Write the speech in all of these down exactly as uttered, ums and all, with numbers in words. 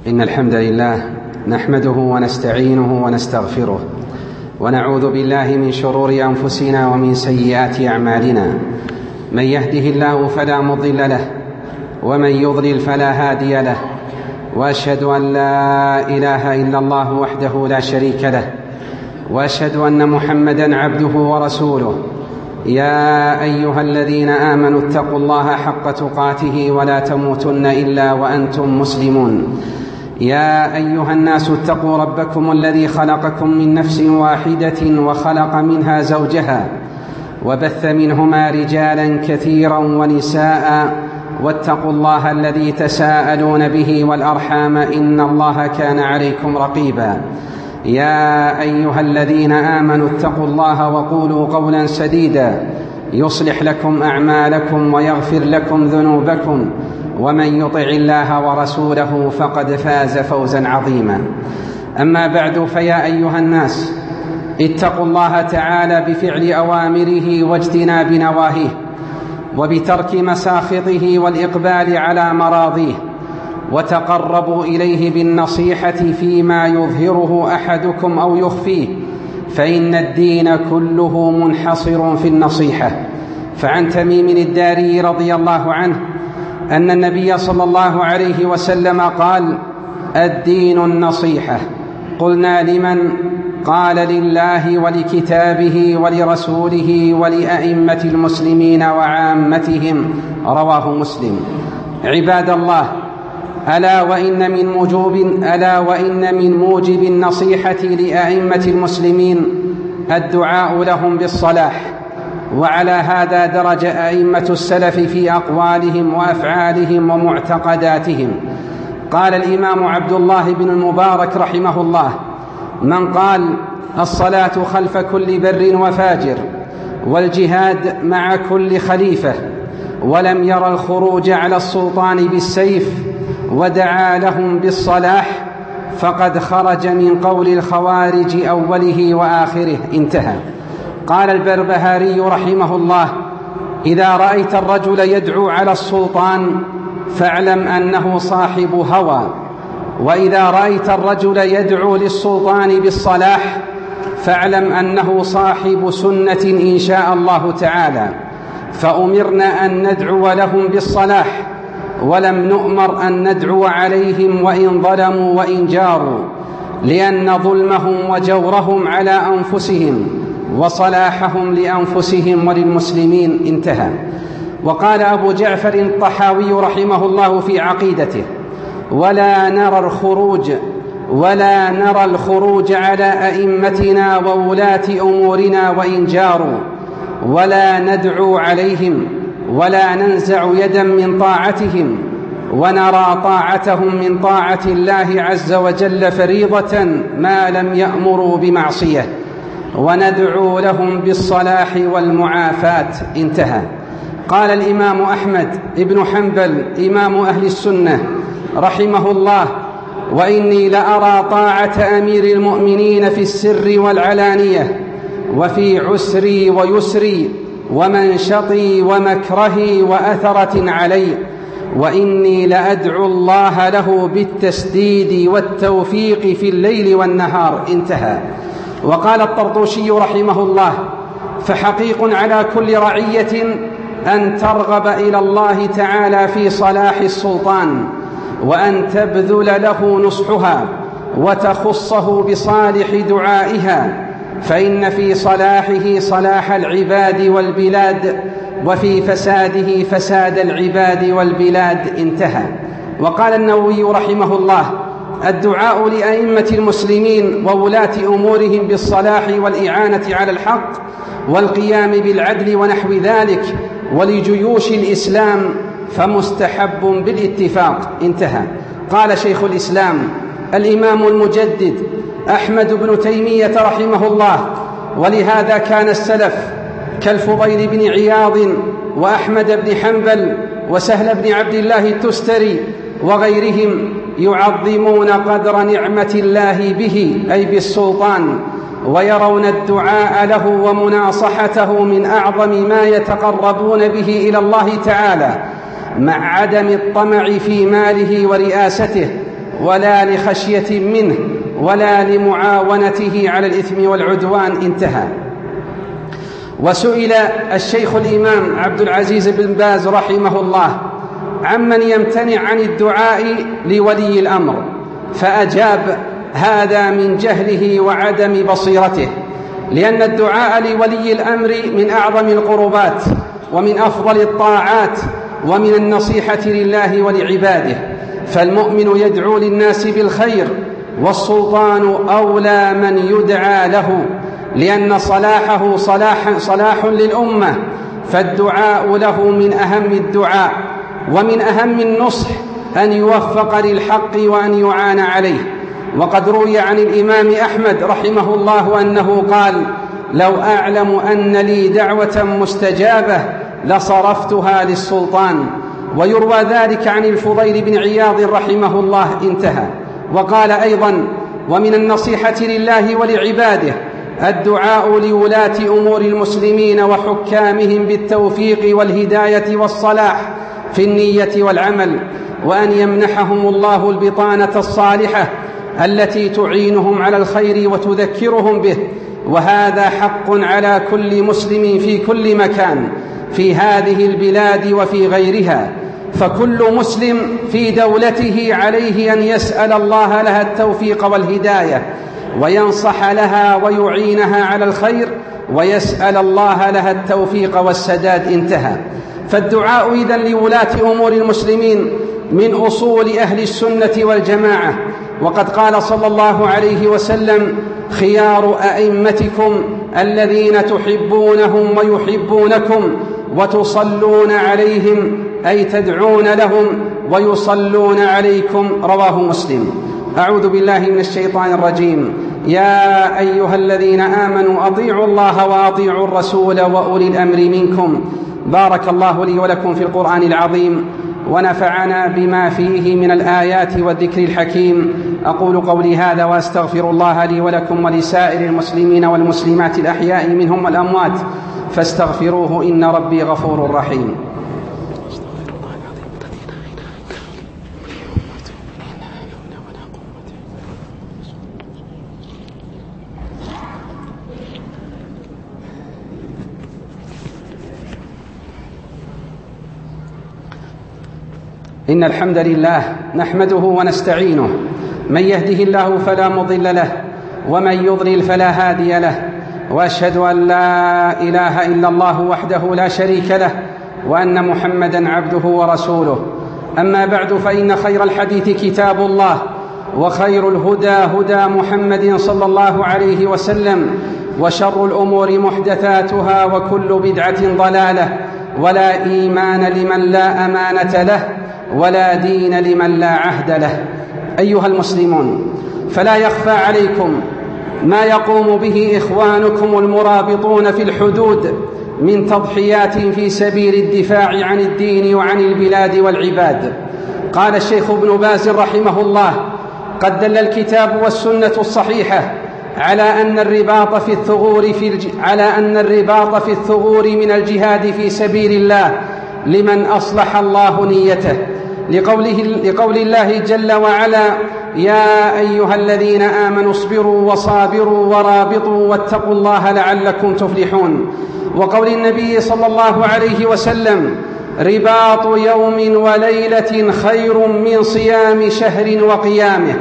إن الحمد لله نحمده ونستعينه ونستغفره ونعوذ بالله من شرور أنفسنا ومن سيئات أعمالنا. من يهده الله فلا مضل له ومن يضلل فلا هادي له، وأشهد أن لا إله إلا الله وحده لا شريك له، وأشهد أن محمدًا عبده ورسوله. يا أيها الذين آمنوا اتقوا الله حق تقاته ولا تموتن إلا وأنتم مسلمون. يا أيها الناس اتقوا ربكم الذي خلقكم من نفس واحدة وخلق منها زوجها وبث منهما رجالا كثيرا ونساء، واتقوا الله الذي تساءلون به والأرحام إن الله كان عليكم رقيبا. يا أيها الذين آمنوا اتقوا الله وقولوا قولا سديدا يصلح لكم أعمالكم ويغفر لكم ذنوبكم، ومن يطع الله ورسوله فقد فاز فوزا عظيما. أما بعد، فيا أيها الناس اتقوا الله تعالى بفعل أوامره واجتناب نواهيه، وبترك مساخطه والإقبال على مراضيه، وتقربوا إليه بالنصيحة فيما يظهره أحدكم أو يخفيه، فإن الدين كله منحصر في النصيحة. فعن تميم الداري رضي الله عنه أن النبي صلى الله عليه وسلم قال: الدين النصيحة. قلنا: لمن؟ قال: لله ولكتابه ولرسوله ولأئمة المسلمين وعامتهم. رواه مسلم. عباد الله، ألا وإن من موجب ألا وإن من موجب النصيحة لأئمة المسلمين الدعاء لهم بالصلاح، وعلى هذا درج أئمة السلف في أقوالهم وأفعالهم ومعتقداتهم. قال الإمام عبد الله بن المبارك رحمه الله: من قال الصلاة خلف كل بر وفاجر، والجهاد مع كل خليفة، ولم ير الخروج على السلطان بالسيف، ودعا لهم بالصلاح، فقد خرج من قول الخوارج أوله وآخره. انتهى. قال البربهاري رحمه الله: إذا رأيت الرجل يدعو على السلطان فاعلم أنه صاحب هوى، وإذا رأيت الرجل يدعو للسلطان بالصلاح فاعلم أنه صاحب سنة إن شاء الله تعالى. فأمرنا أن ندعو لهم بالصلاح، ولم نؤمر أن ندعو عليهم وإن ظلموا وإن جاروا، لأن ظلمهم وجورهم على أنفسهم وصلاحهم لأنفسهم وللمسلمين. انتهى. وقال أبو جعفر الطحاوي رحمه الله في عقيدته: ولا نرى الخروج ولا نرى الخروج على أئمتنا وولاة أمورنا وإن جاروا، ولا ندعو عليهم، ولا ننزع يدا من طاعتهم، ونرى طاعتهم من طاعة الله عز وجل فريضة ما لم يأمروا بمعصية، وندعو لهم بالصلاح والمعافاة. انتهى. قال الإمام أحمد بن حنبل إمام أهل السنة رحمه الله: وإني لأرى طاعة أمير المؤمنين في السر والعلانية، وفي عسري ويسري، ومنشطي ومكرهي وأثرة علي، وإني لأدعو الله له بالتسديد والتوفيق في الليل والنهار. انتهى. وقال الطرطوشي رحمه الله: فحقيق على كل رعية أن ترغب إلى الله تعالى في صلاح السلطان، وأن تبذل له نصحها وتخصه بصالح دعائها، فإن في صلاحه صلاح العباد والبلاد، وفي فساده فساد العباد والبلاد. انتهى. وقال النووي رحمه الله: الدعاء لأئمة المسلمين وولاة أمورهم بالصلاح والإعانة على الحق والقيام بالعدل ونحو ذلك، ولجيوش الإسلام، فمستحب بالاتفاق. انتهى. قال شيخ الإسلام الإمام المجدد أحمد بن تيمية رحمه الله: ولهذا كان السلف كالفضيل بن عياض وأحمد بن حنبل وسهل بن عبد الله التستري وغيرهم يعظمون قدر نعمة الله به، أي بالسلطان، ويرون الدعاء له ومناصحته من أعظم ما يتقربون به إلى الله تعالى، مع عدم الطمع في ماله ورئاسته، ولا لخشية منه ولا لمعاونته على الإثم والعدوان. انتهى. وسئل الشيخ الإمام عبد العزيز بن باز رحمه الله عمن يمتنع عن الدعاء لولي الأمر، فأجاب: هذا من جهله وعدم بصيرته، لأن الدعاء لولي الأمر من أعظم القربات ومن أفضل الطاعات ومن النصيحة لله ولعباده، فالمؤمن يدعو للناس بالخير، والسلطان أولى من يدعى له، لأن صلاحه صلاح, صلاح للأمة، فالدعاء له من أهم الدعاء، ومن أهم النصح أن يوفق للحق وأن يعان عليه. وقد روي عن الإمام أحمد رحمه الله أنه قال: لو أعلم أن لي دعوة مستجابة لصرفتها للسلطان. ويروى ذلك عن الفضيل بن عياض رحمه الله. انتهى. وقال أيضا: ومن النصيحة لله ولعباده الدعاء لولاة أمور المسلمين وحكامهم بالتوفيق والهداية والصلاح في النية والعمل، وأن يمنحهم الله البطانة الصالحة التي تعينهم على الخير وتذكرهم به، وهذا حق على كل مسلم في كل مكان في هذه البلاد وفي غيرها. فكل مسلم في دولته عليه أن يسأل الله لها التوفيق والهداية، وينصح لها ويعينها على الخير، ويسأل الله لها التوفيق والسداد. انتهى. فالدعاء إذن لولاة أمور المسلمين من أصول أهل السنة والجماعة. وقد قال صلى الله عليه وسلم: خيار أئمتكم الذين تحبونهم ويحبونكم وتصلون عليهم، أي تدعون لهم ويصلون عليكم. رواه مسلم. أعوذ بالله من الشيطان الرجيم. يا أيها الذين آمنوا أطيعوا الله وأطيعوا الرسول وأولي الأمر منكم. بارك الله لي ولكم في القرآن العظيم، ونفعنا بما فيه من الآيات والذكر الحكيم. أقول قولي هذا وأستغفر الله لي ولكم ولسائر المسلمين والمسلمات الأحياء منهم والأموات، فاستغفروه إن ربي غفور رحيم. إن الحمد لله نحمده ونستعينه، من يهده الله فلا مضل له ومن يضلل فلا هادي له، وأشهد أن لا إله إلا الله وحده لا شريك له، وأن محمدًا عبده ورسوله. أما بعد، فإن خير الحديث كتاب الله، وخير الهدى هدى محمد صلى الله عليه وسلم، وشر الأمور محدثاتها، وكل بدعة ضلالة، ولا إيمان لمن لا أمانة له، ولا دين لمن لا عهد له. أيها المسلمون، فلا يخفى عليكم ما يقوم به إخوانكم المرابطون في الحدود من تضحيات في سبيل الدفاع عن الدين وعن البلاد والعباد. قال الشيخ ابن باز رحمه الله: قد دل الكتاب والسنة الصحيحة على أن الرباط في الثغور في الج... على أن الرباط في الثغور من الجهاد في سبيل الله لمن أصلح الله نيته، لقوله لقول الله جل وعلا: يا أيها الذين آمنوا اصبروا وصابروا ورابطوا واتقوا الله لعلكم تفلحون. وقول النبي صلى الله عليه وسلم: رباط يوم وليلة خير من صيام شهر وقيامه،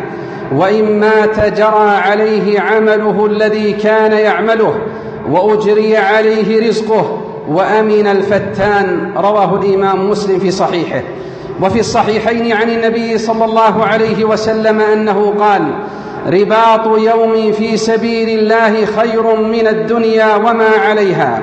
وإن مات جرى عليه عمله الذي كان يعمله، وأجري عليه رزقه، وأمن الفتان. رواه الإمام مسلم في صحيحه. وفي الصحيحين عن النبي صلى الله عليه وسلم أنه قال: رباط يوم في سبيل الله خير من الدنيا وما عليها،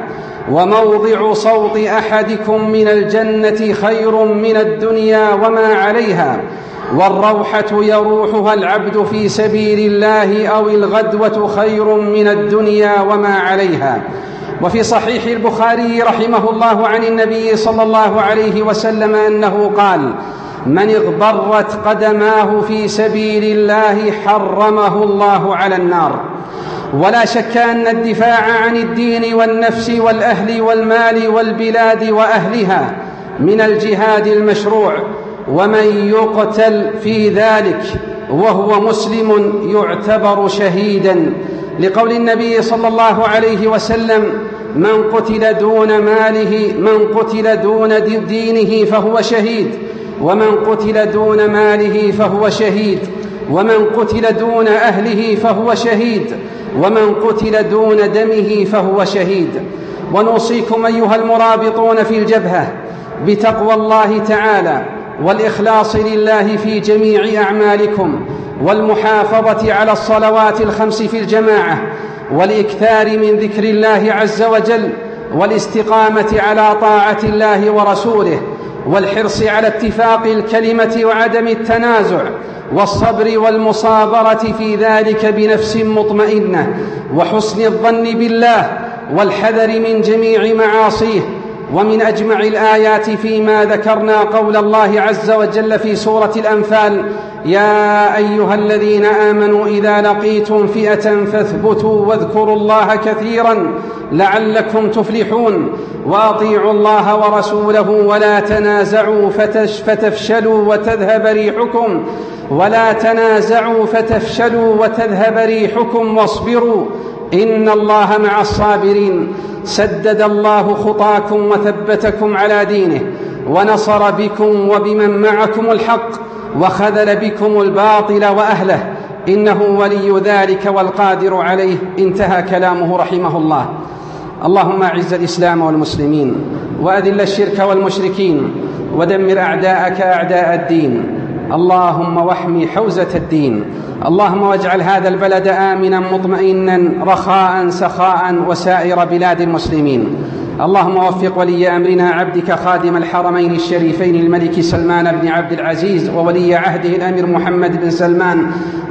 وموضع صوت أحدكم من الجنة خير من الدنيا وما عليها، والروحة يروحها العبد في سبيل الله أو الغدوة خير من الدنيا وما عليها. وفي صحيح البخاري رحمه الله عن النبي صلى الله عليه وسلم أنه قال: من اغبرت قدماه في سبيل الله حرمه الله على النار. ولا شك أن الدفاع عن الدين والنفس والأهل والمال والبلاد وأهلها من الجهاد المشروع، ومن يقتل في ذلك وهو مسلم يعتبر شهيدا، لقول النبي صلى الله عليه وسلم: من قتل دون ماله من قتل دون دينه فهو شهيد، ومن قتل دون ماله فهو شهيد، ومن قتل دون أهله فهو شهيد، ومن قتل دون دمه فهو شهيد. ونوصيكم أيها المرابطون في الجبهة بتقوى الله تعالى والإخلاص لله في جميع أعمالكم، والمحافظة على الصلوات الخمس في الجماعة، والإكثار من ذكر الله عز وجل، والاستقامة على طاعة الله ورسوله، والحرص على اتفاق الكلمة وعدم التنازع، والصبر والمصابرة في ذلك بنفس مطمئنة، وحسن الظن بالله، والحذر من جميع معاصيه. ومن أجمع الآيات فيما ذكرنا قول الله عز وجل في سورة الأنفال: يا أيها الذين آمنوا إذا لقيتم فئة فاثبتوا واذكروا الله كثيرا لعلكم تفلحون، وأطيعوا الله ورسوله ولا تنازعوا فتفشلوا وتذهب ريحكم ولا تنازعوا فتفشلوا وتذهب ريحكم واصبروا إن الله مع الصابرين. سدد الله خطاكم وثبتكم على دينه، ونصر بكم وبمن معكم الحق، وخذل بكم الباطل وأهله، إنه ولي ذلك والقادر عليه. انتهى كلامه رحمه الله. اللهم أعز الإسلام والمسلمين، وأذل الشرك والمشركين، ودمر أعداءك أعداء الدين. اللهم واحمي حوزة الدين. اللهم واجعل هذا البلد آمنا مطمئنا رخاء سخاء وسائر بلاد المسلمين. اللهم وفق ولي أمرنا عبدك خادم الحرمين الشريفين الملك سلمان بن عبد العزيز وولي عهده الأمير محمد بن سلمان،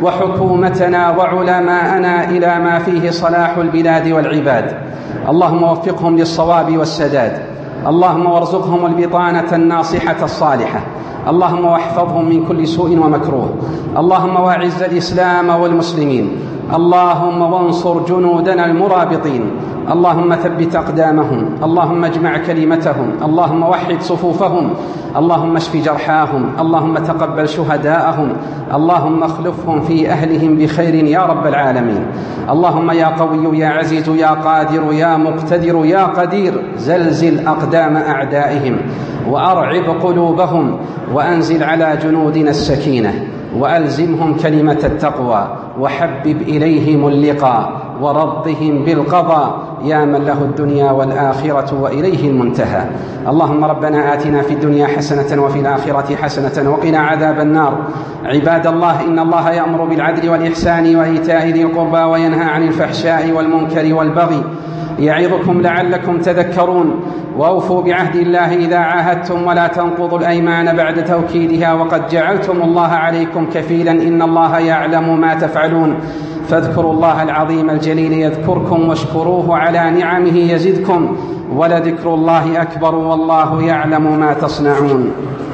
وحكومتنا وعلماءنا إلى ما فيه صلاح البلاد والعباد. اللهم وفقهم للصواب والسداد. اللهم وارزقهم البطانة الناصحة الصالحة. اللهم واحفظهم من كل سوء ومكروه. اللهم واعز الإسلام والمسلمين. اللهم وانصر جنودنا المرابطين. اللهم ثبت أقدامهم. اللهم اجمع كلمتهم. اللهم وحد صفوفهم. اللهم اشف جرحاهم. اللهم تقبل شهداءهم. اللهم اخلفهم في أهلهم بخير يا رب العالمين. اللهم يا قوي يا عزيز يا قادر يا مقتدر يا قدير، زلزل أقدام أعدائهم وأرعب قلوبهم، وأنزل على جنودنا السكينة، وألزمهم كلمة التقوى، وحبب إليهم اللقاء، ورضهم بالقضاء يا من له الدنيا والآخرة وإليه المنتهى. اللهم ربنا آتنا في الدنيا حسنة وفي الآخرة حسنة وقنا عذاب النار. عباد الله، إن الله يأمر بالعدل والإحسان وإيتاء ذي القربى وينهى عن الفحشاء والمنكر والبغي، يعظكم لعلكم تذكرون. وأوفوا بعهد الله إذا عاهدتم، ولا تنقضوا الأيمان بعد توكيدها، وقد جعلتم الله عليكم كفيلا، إن الله يعلم ما تفعلون. فاذكروا الله العظيم الجليل يذكركم، واشكروه على نعمه يزدكم، ولذكر الله أكبر والله يعلم ما تصنعون.